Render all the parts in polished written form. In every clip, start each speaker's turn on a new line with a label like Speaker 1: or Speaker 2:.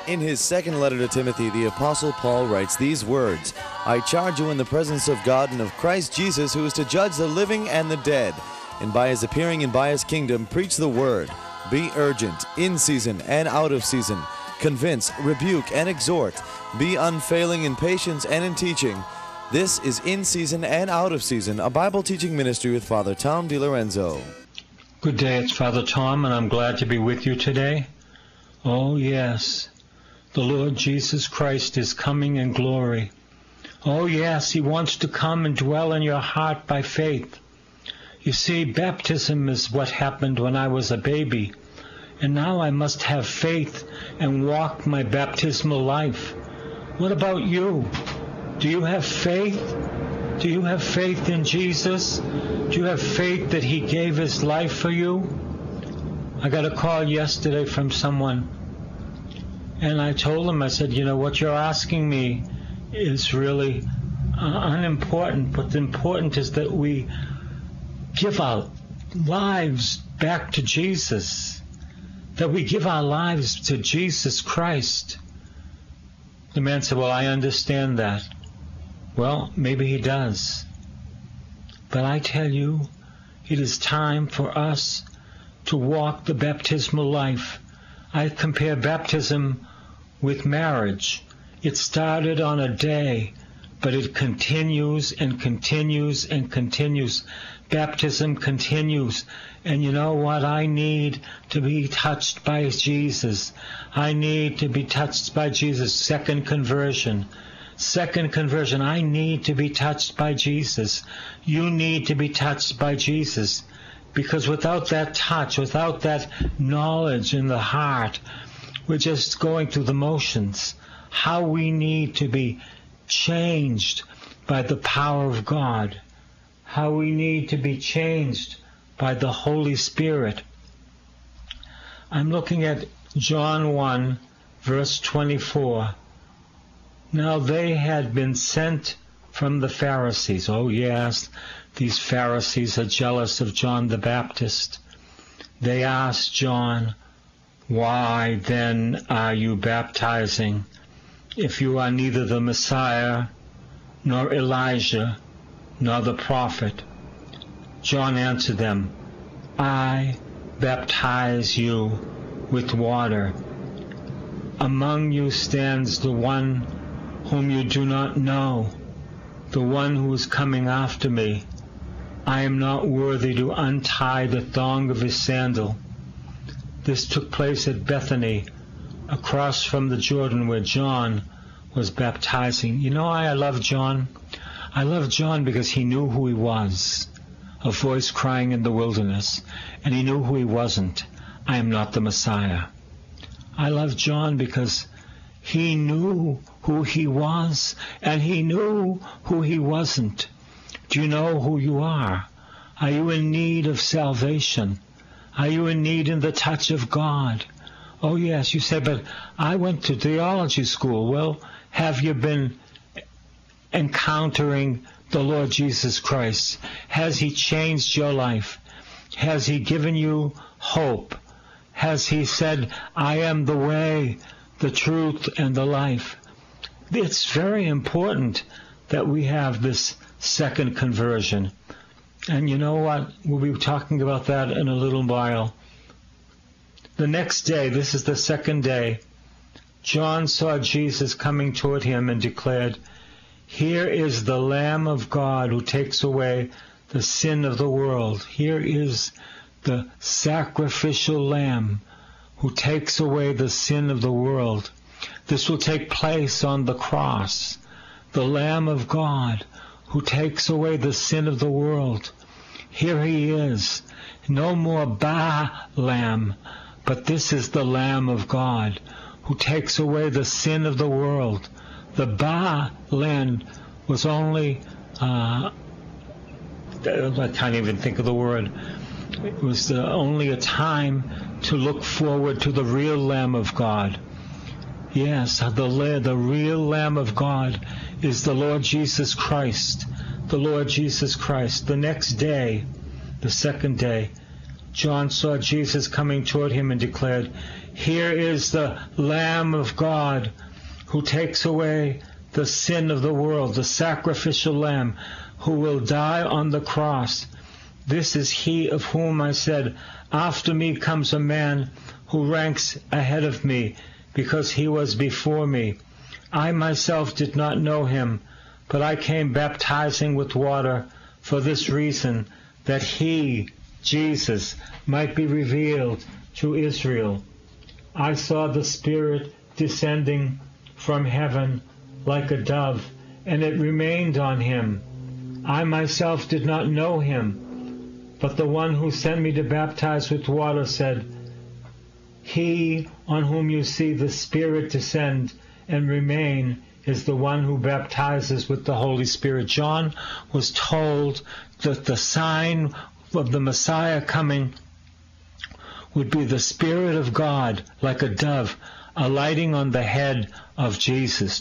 Speaker 1: In his second letter to Timothy, the Apostle Paul writes these words, I charge you in the presence of God and of Christ Jesus, who is to judge the living and the dead, and by his appearing and by his kingdom, preach the word. Be urgent, in season and out of season. Convince, rebuke, and exhort. Be unfailing in patience and in teaching. This is In Season and Out of Season, a Bible teaching ministry with Father Tom DiLorenzo.
Speaker 2: Good day, it's Father Tom, and I'm glad to be with you today. Oh, yes, the Lord Jesus Christ is coming in glory. Oh, yes, he wants to come and dwell in your heart by faith. You see, baptism is what happened when I was a baby, and now I must have faith and walk my baptismal life. What about you? Do you have faith? Do you have faith in Jesus? Do you have faith that he gave his life for you? I got a call yesterday from someone, and I told him, I said, you know, what you're asking me is really unimportant, but the important is that we give our lives back to Jesus, that we give our lives to Jesus Christ. The man said, well, I understand that. Well, maybe he does. But I tell you, it is time for us to walk the baptismal life. I compare baptism with marriage. It started on a day, but it continues and continues and continues. Baptism continues. And you know what? I need to be touched by Jesus. I need to be touched by Jesus. Second conversion. I need to be touched by Jesus. You need to be touched by Jesus. Because without that touch, without that knowledge in the heart, we're just going through the motions. How we need to be changed by the power of God. How we need to be changed by the Holy Spirit. I'm looking at John 1, verse 24. Now they had been sent from the Pharisees. Oh yes, these Pharisees are jealous of John the Baptist. They asked John, why then are you baptizing, if you are neither the Messiah, nor Elijah, nor the prophet? John answered them, I baptize you with water. Among you stands the one whom you do not know, the one who is coming after me. I am not worthy to untie the thong of his sandal. This took place at Bethany, across from the Jordan where John was baptizing. You know why I love John? I love John because he knew who he was, a voice crying in the wilderness, and he knew who he wasn't. I am not the Messiah. I love John because he knew who he was, and he knew who he wasn't. Do you know who you are? Are you in need of salvation? Are you in need in the touch of God? Oh yes, you say, but I went to theology school. Well, have you been encountering the Lord Jesus Christ? Has he changed your life? Has he given you hope? Has he said, I am the way, the truth, and the life? It's very important that we have this second conversion. And you know what? We'll be talking about that in a little while. The next day, this is the second day, John saw Jesus coming toward him and declared, here is the Lamb of God who takes away the sin of the world. Here is the sacrificial Lamb who takes away the sin of the world. This will take place on the cross. The Lamb of God who takes away the sin of the world. Here he is. No more Lamb, but this is the Lamb of God who takes away the sin of the world. The Lamb was only, I can't even think of the word. It was only a time to look forward to the real Lamb of God. Yes, the real Lamb of God is the Lord Jesus Christ. The Lord Jesus Christ. The next day, the second day, John saw Jesus coming toward him and declared, "Here is the Lamb of God who takes away the sin of the world, the sacrificial lamb who will die on the cross. This is he of whom I said, 'After me comes a man who ranks ahead of me, because he was before me.' I myself did not know him, but I came baptizing with water for this reason, that he, Jesus, might be revealed to Israel. I saw the Spirit descending from heaven like a dove, and it remained on him. I myself did not know him, but the one who sent me to baptize with water said, 'He on whom you see the Spirit descend and remain is the one who baptizes with the Holy Spirit.'" John was told that the sign of the Messiah coming would be the Spirit of God like a dove alighting on the head of Jesus.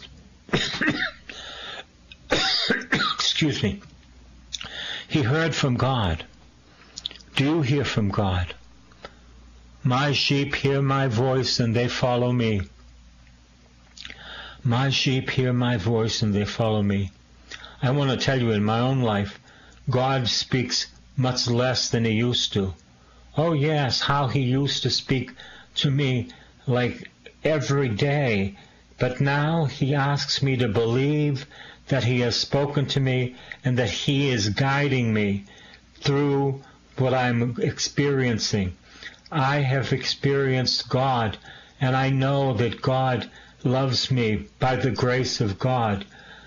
Speaker 2: Excuse me. He heard from God. Do you hear from God? "My sheep hear my voice and they follow me." My sheep hear my voice and they follow me. I want to tell you, in my own life, God speaks much less than he used to. Oh yes, how he used to speak to me like every day. But now he asks me to believe that he has spoken to me and that he is guiding me through what I'm experiencing. I have experienced God, and I know that God loves me by the grace of God.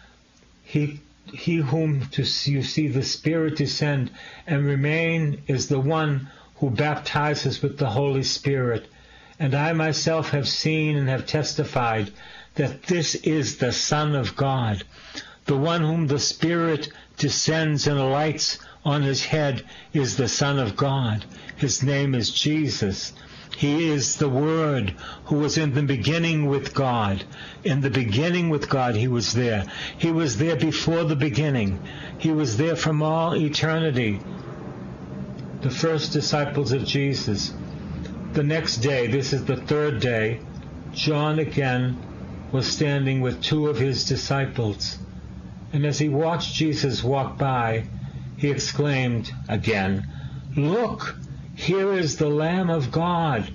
Speaker 2: He whom you see the Spirit descend and remain is the one who baptizes with the Holy Spirit. And I myself have seen and have testified that this is the Son of God. The one whom the Spirit descends and alights on his head is the Son of God. His name is Jesus. He is the Word who was in the beginning with God. In the beginning with God he was there. He was there before the beginning. He was there from all eternity. The first disciples of Jesus. The next day, this is the third day, John again was standing with two of his disciples. And as he watched Jesus walk by, he exclaimed again, "Look, here is the Lamb of God."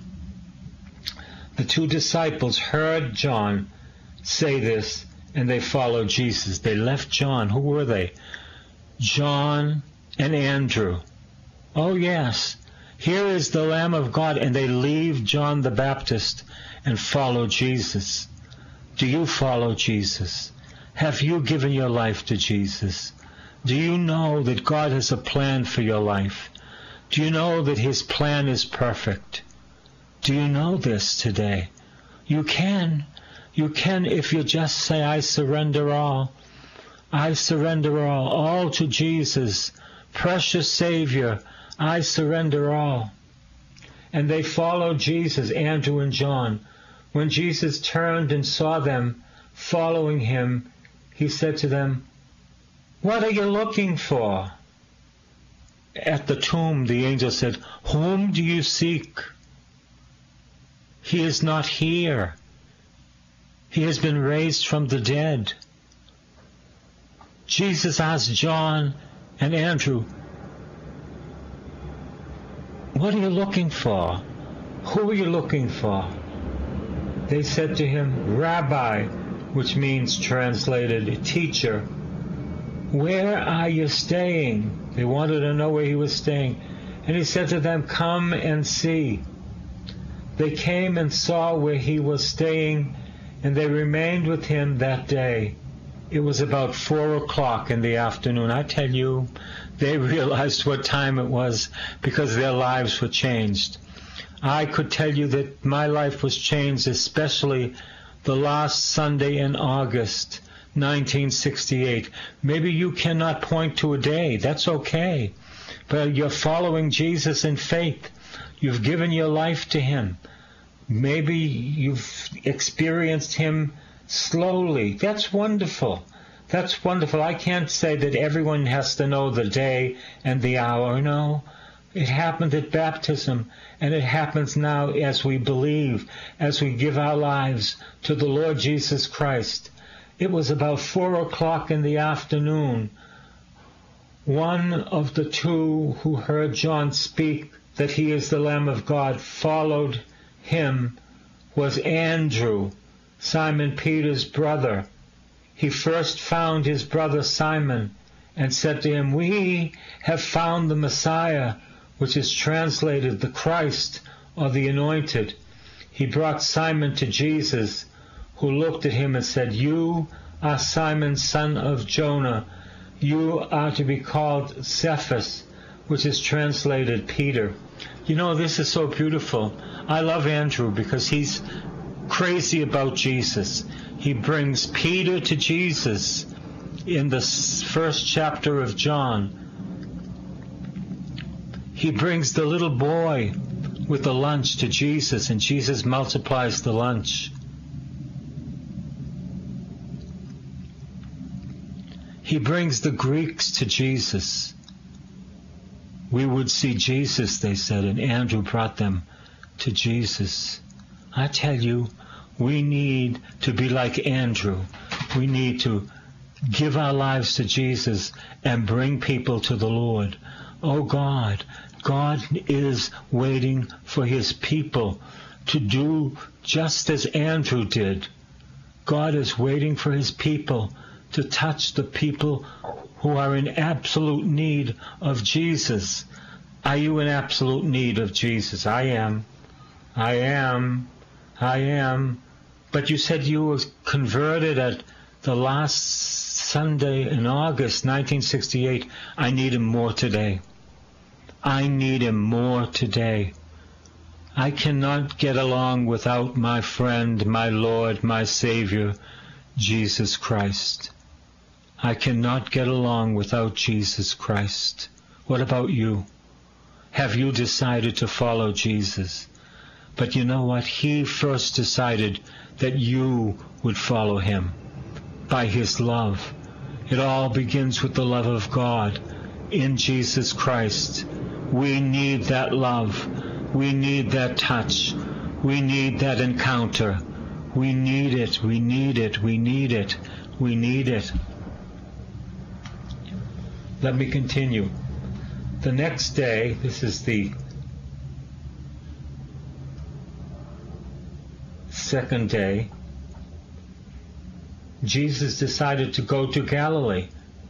Speaker 2: The two disciples heard John say this, and they followed Jesus. They left John. Who were they? John and Andrew. Oh yes, here is the Lamb of God, and they leave John the Baptist and follow Jesus. Do you follow Jesus? Have you given your life to Jesus? Do you know that God has a plan for your life? Do you know that his plan is perfect? Do you know this today? You can. You can if you just say, "I surrender all. I surrender all to Jesus. Precious Savior, I surrender all." And they followed Jesus, Andrew and John. When Jesus turned and saw them following him, he said to them, "What are you looking for?" At the tomb, the angel said, "Whom do you seek? He is not here. He has been raised from the dead." Jesus asked John and Andrew, "What are you looking for? Who are you looking for?" They said to him, "Rabbi," which means translated, teacher, "where are you staying?" They wanted to know where he was staying. And he said to them, "Come and see." They came and saw where he was staying, and they remained with him that day. It was about 4:00 in the afternoon. I tell you, they realized what time it was because their lives were changed. I could tell you that my life was changed, especially the last Sunday in August 1968. Maybe you cannot point to a day. That's okay. But you're following Jesus in faith. You've given your life to him. Maybe you've experienced him slowly. That's wonderful. That's wonderful. I can't say that everyone has to know the day and the hour. No. It happened at baptism, and it happens now as we believe, as we give our lives to the Lord Jesus Christ. It was about 4 o'clock in the afternoon. One of the two who heard John speak that he is the Lamb of God followed him was Andrew, Simon Peter's brother. He first found his brother Simon and said to him, "We have found the Messiah," which is translated the Christ or the Anointed. He brought Simon to Jesus, who looked at him and said, "You are Simon, son of Jonah. You are to be called Cephas," which is translated Peter. You know, this is so beautiful. I love Andrew because he's crazy about Jesus. He brings Peter to Jesus in the first chapter of John. He brings the little boy with the lunch to Jesus, and Jesus multiplies the lunch. He brings the Greeks to Jesus. We would see Jesus, they said, and Andrew brought them to Jesus. I tell you, we need to be like Andrew. We need to give our lives to Jesus and bring people to the Lord. Oh God, God is waiting for his people to do just as Andrew did. God is waiting for his people to touch the people who are in absolute need of Jesus. Are you in absolute need of Jesus? I am. I am. I am. But you said you were converted at the last Sunday in August 1968. I need him more today. I need him more today. I cannot get along without my friend, my Lord, my Savior, Jesus Christ. I cannot get along without Jesus Christ. What about you? Have you decided to follow Jesus? But you know what? He first decided that you would follow him by his love. It all begins with the love of God in Jesus Christ. We need that love. We need that touch. We need that encounter. We need it. We need it. We need it. We need it. Let me continue. The next day, this is the second day, Jesus decided to go to Galilee.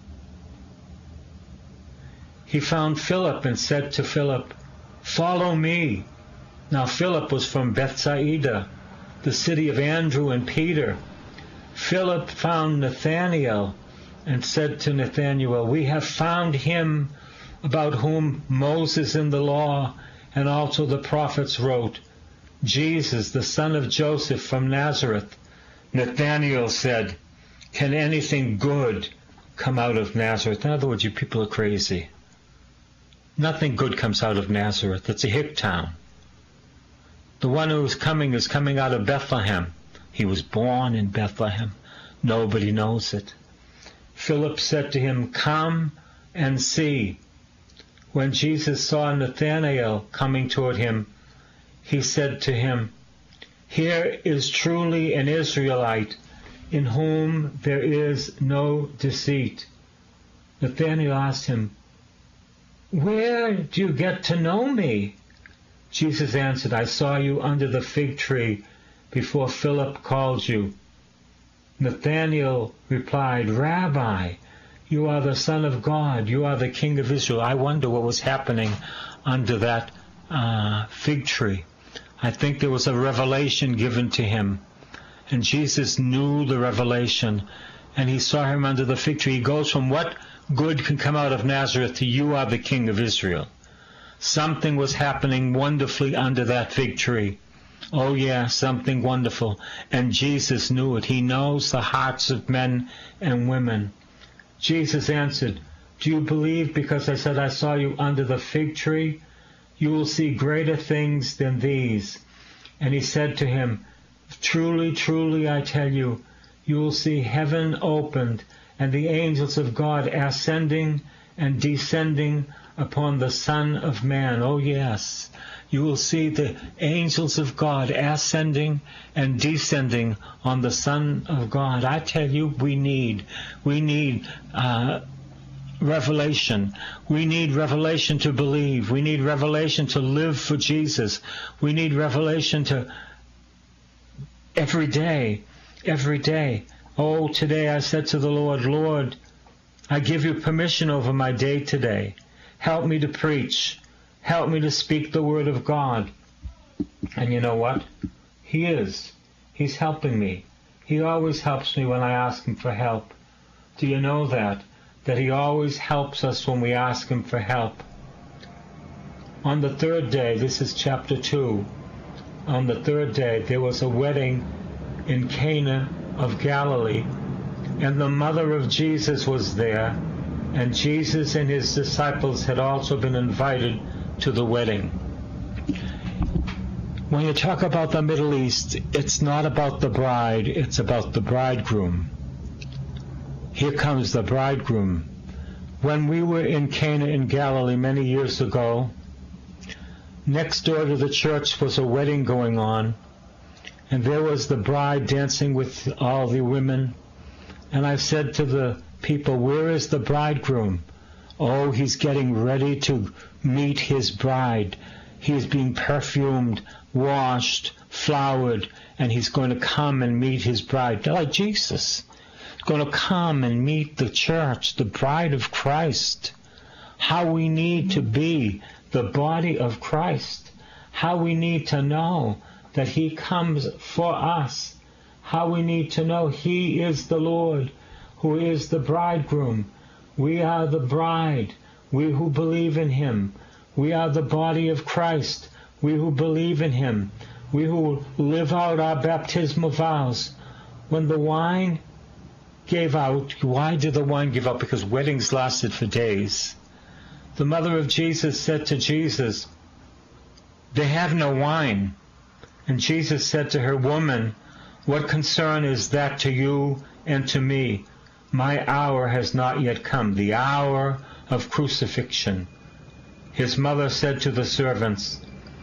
Speaker 2: He found Philip and said to Philip, "Follow me." Now Philip was from Bethsaida, the city of Andrew and Peter. Philip found Nathanael and said to Nathanael, "We have found him about whom Moses in the law and also the prophets wrote, Jesus, the son of Joseph from Nazareth." Nathanael said, "Can anything good come out of Nazareth?" In other words, you people are crazy. Nothing good comes out of Nazareth. It's a hick town. The one who is coming out of Bethlehem. He was born in Bethlehem. Nobody knows it. Philip said to him, "Come and see." When Jesus saw Nathanael coming toward him, he said to him, "Here is truly an Israelite in whom there is no deceit." Nathanael asked him, "Where do you get to know me?" Jesus answered, "I saw you under the fig tree before Philip called you." Nathanael replied, "Rabbi, you are the Son of God. You are the King of Israel." I wonder what was happening under that fig tree. I think there was a revelation given to him. And Jesus knew the revelation. And he saw him under the fig tree. He goes from what good can come out of Nazareth to "You are the King of Israel." Something was happening wonderfully under that fig tree. Oh yeah, something wonderful. And Jesus knew it. He knows the hearts of men and women. Jesus answered, "Do you believe because I said I saw you under the fig tree? You will see greater things than these." And he said to him, "Truly, truly, I tell you, you will see heaven opened and the angels of God ascending and descending upon the Son of Man. Oh yes, you will see the angels of God ascending and descending on the Son of God. I tell you, we need revelation. We need revelation to believe. We need revelation to live for Jesus. We need revelation to every day. Oh, today I said to the Lord, Lord, I give you permission over my day today. Help me to preach. Help me to speak the word of God. And you know what? He is. He's helping me. He always helps me when I ask him for help. Do you know that? That he always helps us when we ask him for help. On the third day, this is chapter 2, on the third day there was a wedding in Cana of Galilee, and the mother of Jesus was there, and Jesus and his disciples had also been invited to the wedding. When you talk about the Middle East, it's not about the bride, it's about the bridegroom. Here comes the bridegroom. When we were in Cana in Galilee many years ago, next door to the church was a wedding going on, and there was the bride dancing with all the women. And I said to the people, where is the bridegroom? Oh, he's getting ready to meet his bride. He's being perfumed, washed, flowered, and he's going to come and meet his bride. Like Jesus. Going to come and meet the church, the bride of Christ. How we need to be the body of Christ. How we need to know that he comes for us. How we need to know he is the Lord, who is the bridegroom. We are the bride, we who believe in him. We are the body of Christ, we who believe in him. We who live out our baptismal vows. When the wine gave out. Why did the wine give out? Because weddings lasted for days. The mother of Jesus said to Jesus, they have no wine. And Jesus said to her, woman, what concern is that to you and to me? My hour has not yet come, the hour of crucifixion. His mother said to the servants,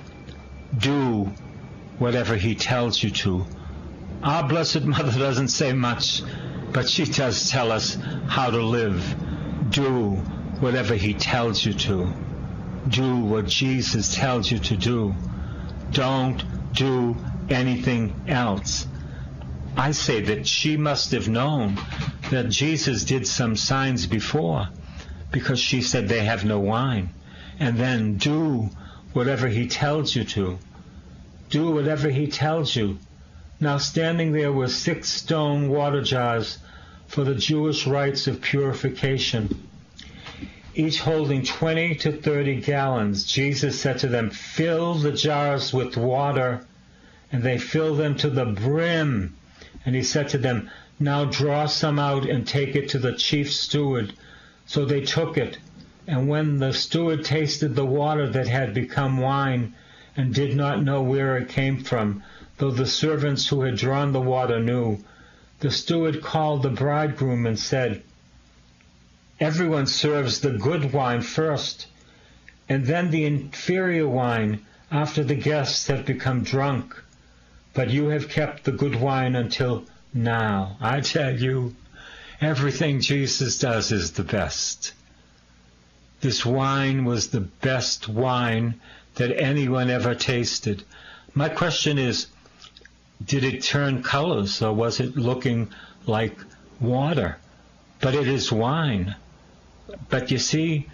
Speaker 2: do whatever he tells you to. Our Blessed Mother doesn't say much, but she does tell us how to live. Do whatever he tells you to. Do what Jesus tells you to do. Don't do anything else. I say that she must have known that Jesus did some signs before, because she said they have no wine. And then do whatever he tells you to. Do whatever he tells you. Now standing there were 6 stone water jars for the Jewish rites of purification, each holding 20 to 30 gallons. Jesus said to them, fill the jars with water, and they filled them to the brim. And he said to them, now draw some out and take it to the chief steward. So they took it, and when the steward tasted the water that had become wine, and did not know where it came from, though the servants who had drawn the water knew, the steward called the bridegroom and said, everyone serves the good wine first, and then the inferior wine after the guests have become drunk. But you have kept the good wine until now. I tell you, everything Jesus does is the best. This wine was the best wine that anyone ever tasted. My question is, did it turn colors, or was it looking like water? But it is wine. But you see,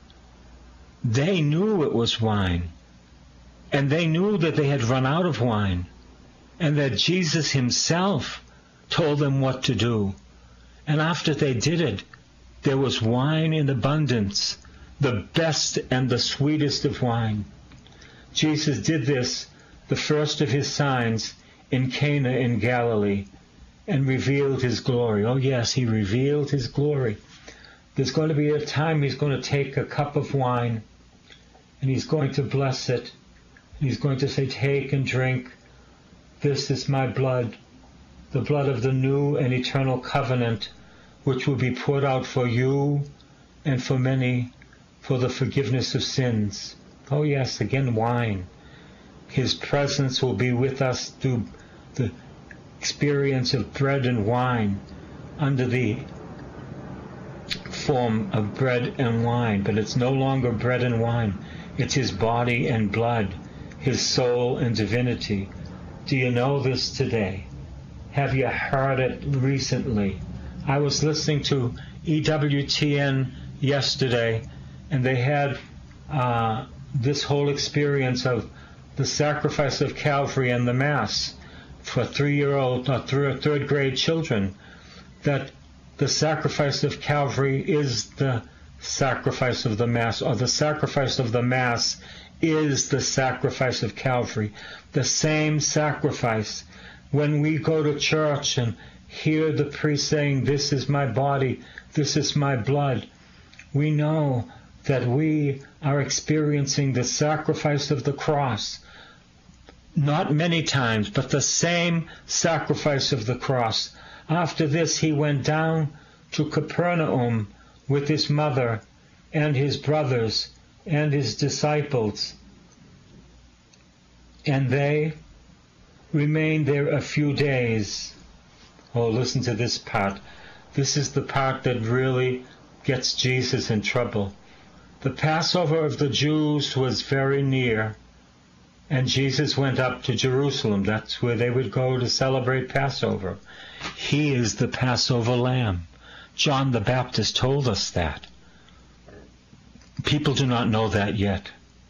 Speaker 2: they knew it was wine, and they knew that they had run out of wine, and that Jesus himself told them what to do. And after they did it, there was wine in abundance, the best and the sweetest of wine. Jesus did this, the first of his signs, in Cana in Galilee, and revealed his glory. Oh yes, he revealed his glory. There's going to be a time he's going to take a cup of wine, and he's going to bless it. And he's going to say, take and drink. This is my blood, the blood of the new and eternal covenant, which will be poured out for you and for many for the forgiveness of sins. Oh yes, again wine. His presence will be with us through the experience of bread and wine under the form of bread and wine. But it's no longer bread and wine. It's his body and blood, his soul and divinity. Do you know this today? Have you heard it recently? I was listening to EWTN yesterday, and they had this whole experience of the sacrifice of Calvary and the Mass for third grade children, that the sacrifice of Calvary is the sacrifice of the Mass, or the sacrifice of the Mass is the sacrifice of Calvary. The same sacrifice. When we go to church and hear the priest saying, "This is my body, this is my blood," we know that we are experiencing the sacrifice of the cross. Not many times, but the same sacrifice of the cross. After this, he went down to Capernaum with his mother and his brothers and his disciples. And they remained there a few days. Oh, listen to this part. This is the part that really gets Jesus in trouble. The Passover of the Jews was very near, and Jesus went up to Jerusalem. That's where they would go to celebrate Passover. He is the Passover lamb. John the Baptist told us that. People do not know that yet.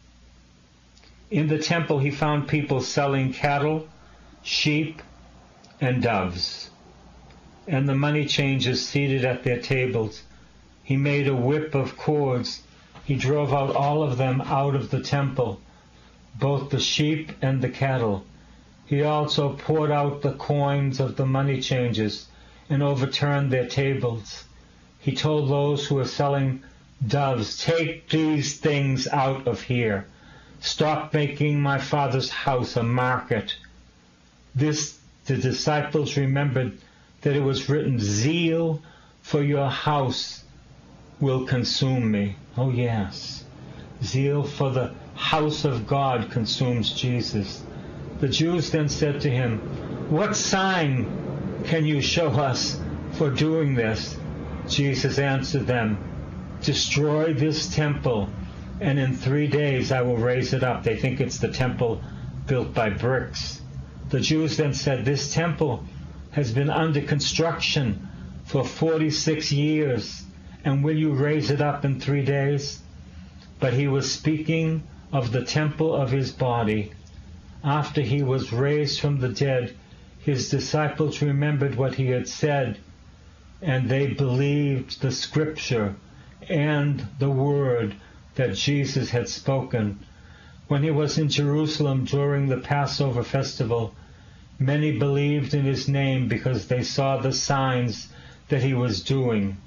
Speaker 2: In the temple, he found people selling cattle, sheep, and doves, and the money changers seated at their tables. He made a whip of cords. He drove out all of them out of the temple, both the sheep and the cattle. He also poured out the coins of the money changers and overturned their tables. He told those who were selling doves, "Take these things out of here. Stop making my Father's house a market." This the disciples remembered that it was written, "Zeal for your house will consume me." Oh yes, zeal for the house of God consumes Jesus. The Jews then said to him, "What sign can you show us for doing this?" Jesus answered them, "Destroy this temple, and in 3 days I will raise it up." They think it's the temple built by bricks. The Jews then said, "This temple has been under construction for 46 years, and will you raise it up in 3 days? But he was speaking of the temple of his body. After he was raised from the dead, his disciples remembered what he had said, and they believed the scripture and the word that Jesus had spoken. When he was in Jerusalem during the Passover festival, many believed in his name because they saw the signs that he was doing.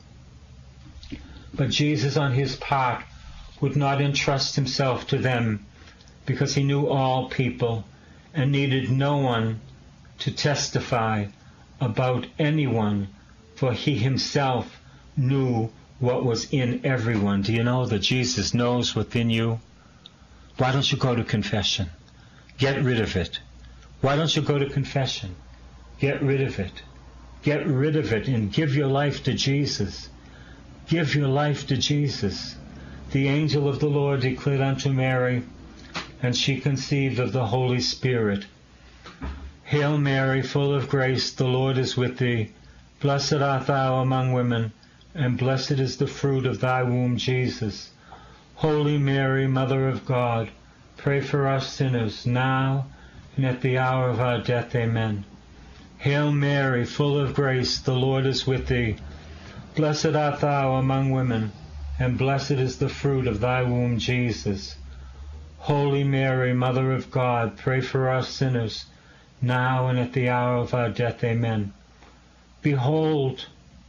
Speaker 2: But Jesus, on his part, would not entrust himself to them, because he knew all people and needed no one to testify about anyone, for he himself knew what was in everyone. Do you know that Jesus knows within you? Why don't you go to confession? Get rid of it. Why don't you go to confession? Get rid of it. Get rid of it and give your life to Jesus. Give your life to Jesus. The angel of the Lord declared unto Mary, and she conceived of the Holy Spirit. Hail Mary, full of grace, the Lord is with thee. Blessed art thou among women, and blessed is the fruit of thy womb, Jesus. Holy Mary, Mother of God, pray for us sinners, now and at the hour of our death. Amen. Hail Mary, full of grace, the Lord is with thee. Blessed art thou among women, and blessed is the fruit of thy womb, Jesus. Holy Mary, Mother of God, pray for us sinners, now and at the hour of our death. Amen. Behold,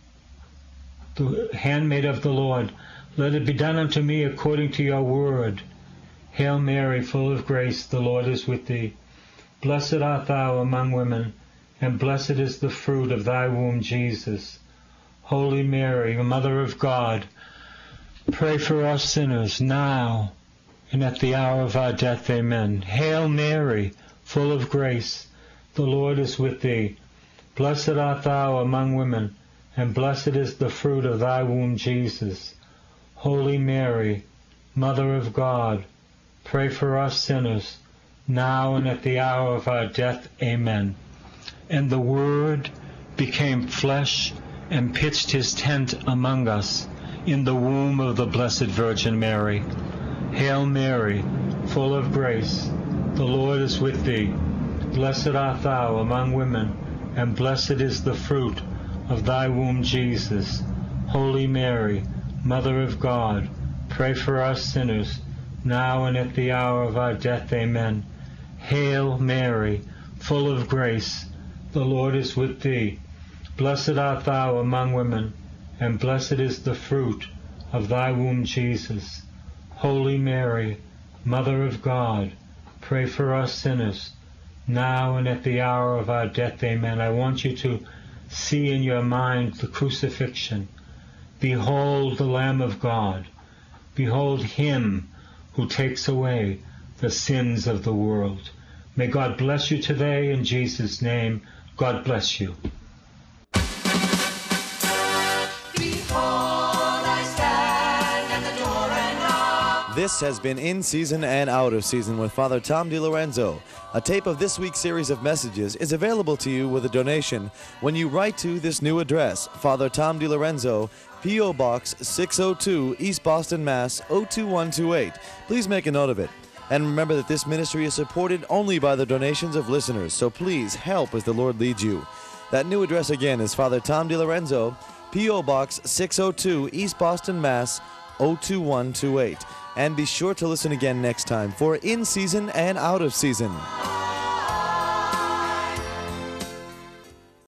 Speaker 2: the handmaid of the Lord, let it be done unto me according to your word. Hail Mary, full of grace, the Lord is with thee. Blessed art thou among women, and blessed is the fruit of thy womb, Jesus. Holy Mary, Mother of God, pray for us sinners, now and at the hour of our death. Amen. Hail Mary, full of grace, the Lord is with thee. Blessed art thou among women, and blessed is the fruit of thy womb, Jesus. Holy Mary, Mother of God, pray for us sinners, now and at the hour of our death. Amen. And the Word became flesh and pitched his tent among us in the womb of the Blessed Virgin Mary. Hail Mary, full of grace, the Lord is with thee. Blessed art thou among women, and blessed is the fruit of thy womb, Jesus. Holy Mary, Mother of God, pray for us sinners, now and at the hour of our death. Amen. Hail Mary, full of grace, the Lord is with thee. Blessed art thou among women, and blessed is the fruit of thy womb, Jesus. Holy Mary, Mother of God, pray for us sinners, now and at the hour of our death. Amen. I want you to see in your mind the crucifixion. Behold the Lamb of God. Behold him who takes away the sins of the world. May God bless you today in Jesus' name. God bless you.
Speaker 1: This has been In Season and Out of Season with Father Tom DiLorenzo. A tape of this week's series of messages is available to you with a donation when you write to this new address, Father Tom DiLorenzo, P.O. Box 602, East Boston, Mass. 02128. Please make a note of it. And remember that this ministry is supported only by the donations of listeners, so please help as the Lord leads you. That new address again is Father Tom DiLorenzo, P.O. Box 602, East Boston, Mass. 02128. And be sure to listen again next time for In Season and Out of Season.